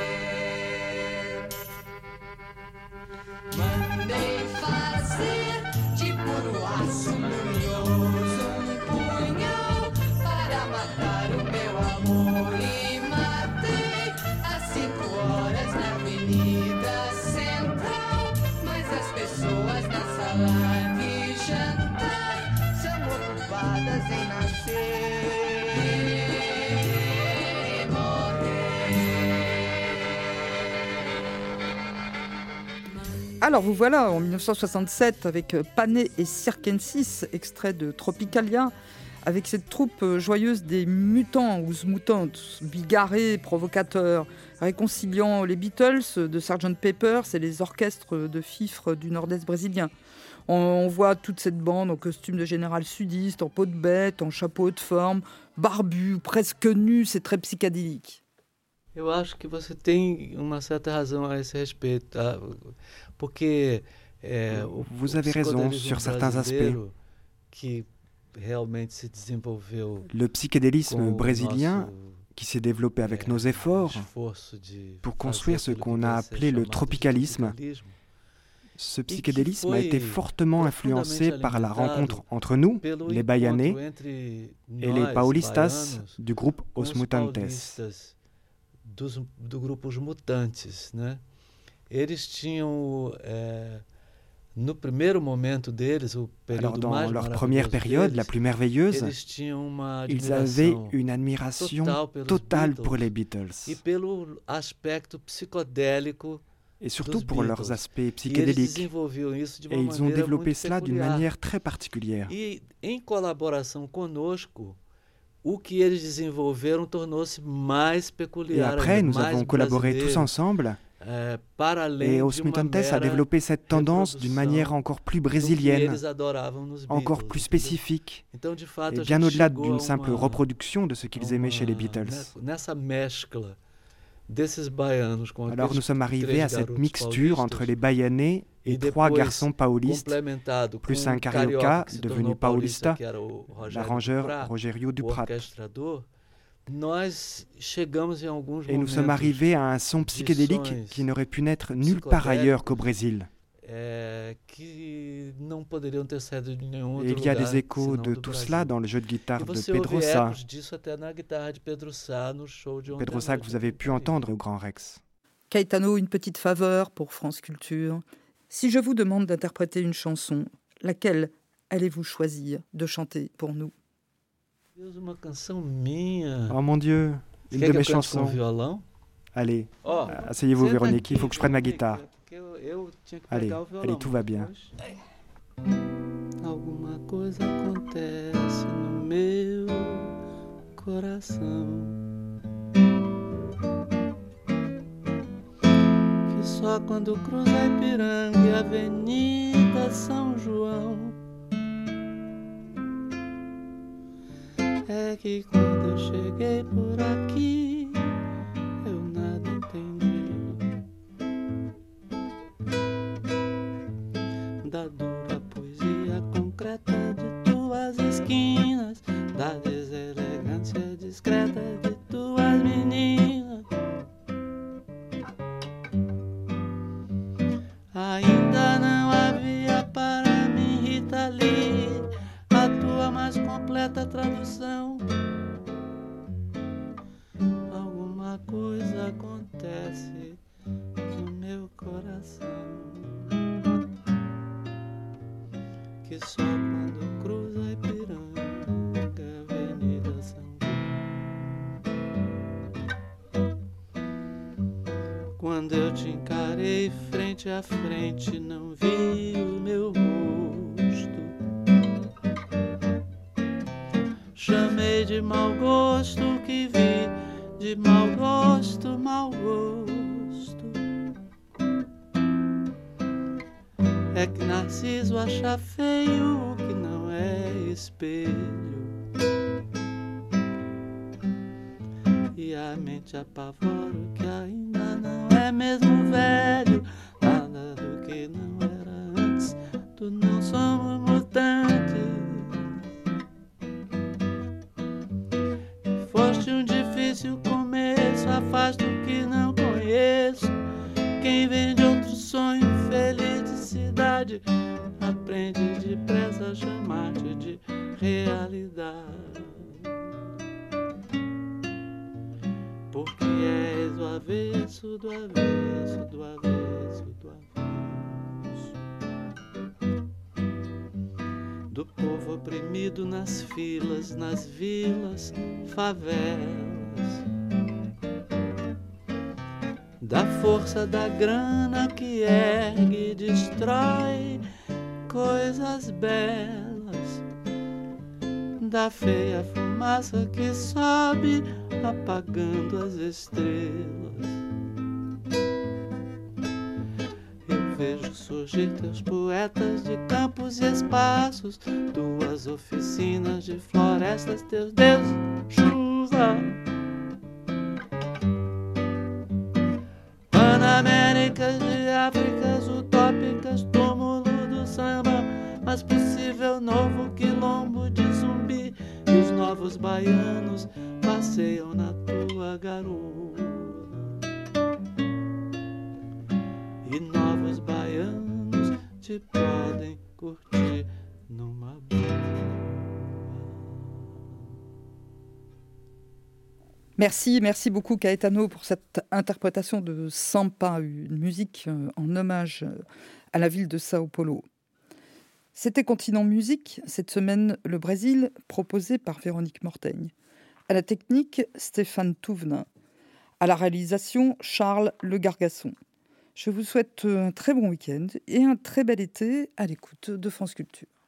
Speaker 9: Mandei fazer de puro aço luminoso punhal para matar o meu amor e matei às 5 horas na Avenida Central. Mas as pessoas na sala de jantar são ocupadas em nascer e morrer.
Speaker 3: Alors vous voilà en 1967 avec Pané et Circensis, extrait de Tropicalia, avec cette troupe joyeuse des mutants ou mutantes, bigarrés, provocateurs, réconciliant les Beatles de Sgt Pepper et les orchestres de fifres du nord-est brésilien. On voit toute cette bande en costume de général sudiste, en peau de bête, en chapeau de forme, barbu, presque nu, c'est très psychédélique.
Speaker 4: Eu acho que você tem uma certa razão a esse respeito, tá? Porque
Speaker 5: vous avez raison sur certains aspects.
Speaker 4: Que realmente se desenvolveu.
Speaker 5: Le psychédélisme brésilien qui s'est développé avec nos efforts pour construire ce qu'on a appelé le tropicalisme. Ce psychédélisme a été fortement influencé par la rencontre entre nous, les Baianais, et les Paulistas du groupe Os Mutantes.
Speaker 4: Do grupo Os Mutantes, né? Eles tinham, no primeiro momento deles, o período
Speaker 5: dans
Speaker 4: mais
Speaker 5: leur première période, la plus merveilleuse, ils avaient une admiration totale pour les Beatles.
Speaker 4: E pelo aspecto psicodélico.
Speaker 5: Et surtout pour leurs aspects psychédéliques. Et ils ont développé cela d'une manière très particulière.
Speaker 4: E em colaboração conosco, o que eles desenvolveram tornou-se mais peculiar.
Speaker 5: Et après, nous avons collaboré tous ensemble. Et Os Mutantes a développé cette tendance d'une manière encore plus brésilienne, encore plus spécifique, et bien au-delà d'une simple reproduction de ce qu'ils aimaient chez les Beatles. Alors nous sommes arrivés à cette mixture entre les Baianais et 3 garçons paulistes, plus un carioca devenu paulista, l'arrangeur Rogério Duprat. Et nous sommes arrivés à un son psychédélique qui n'aurait pu naître nulle part ailleurs qu'au Brésil. Et il y a des échos de tout cela dans le jeu de guitare de Pedrosa. Pedrosa que vous avez pu entendre au Grand Rex.
Speaker 3: Caetano, une petite faveur pour France Culture. Si je vous demande d'interpréter une chanson, laquelle allez-vous choisir de chanter pour nous?
Speaker 5: Oh mon Dieu, une de mes chansons. Allez, asseyez-vous Véronique, il faut que je prenne ma guitare. Allez, tout va bien.
Speaker 4: Alguma coisa acontece no meu coração. Que só quando cruza a Ipiranga e a Avenida São João é que quando eu cheguei por aqui eu nada entendi da dura poesia concreta de tuas esquinas, da deselegância discreta de tuas meninas. Ainda não havia para mim, Rita Lee, a tua mais completa tradução. Alguma coisa acontece no meu coração, que só quando cruza a Ipiranga, Avenida São João. Quando eu te encarei frente a frente, não vi o meu rosto. Chamei de mau gosto o que vi, de mau gosto, mau gosto. É que Narciso acha feio o que não é espelho, e a mente apavora o que ainda não é mesmo velho. Nada do que não era antes, tu não somos mutantes. Foste um difícil começo, afasto o que não conheço. Quem vem de outro sonho, felicidade, aprende depressa a chamar-te de realidade. Porque és o avesso do avesso, do avesso, do avesso, do povo oprimido nas filas, nas vilas, favelas, da força da grana que ergue e destrói coisas belas, da feia fumaça que sobe apagando as estrelas. Eu vejo surgir teus poetas de campos e espaços, tuas oficinas de florestas, teus deuses chuva. Panaméricas de Áfricas utópicas, túmulo do samba, mas possível novo quilombo de zumbi. E os novos baianos passeiam na tua garoa, e novos baianos te podem curtir numa boa.
Speaker 3: Merci beaucoup Caetano pour cette interprétation de Sampa, une musique en hommage à la ville de Sao Paulo. C'était Continent Musique, cette semaine le Brésil, proposé par Véronique Mortaigne. À la technique, Stéphane Touvenin. À la réalisation, Charles Le Gargasson. Je vous souhaite un très bon week-end et un très bel été à l'écoute de France Culture.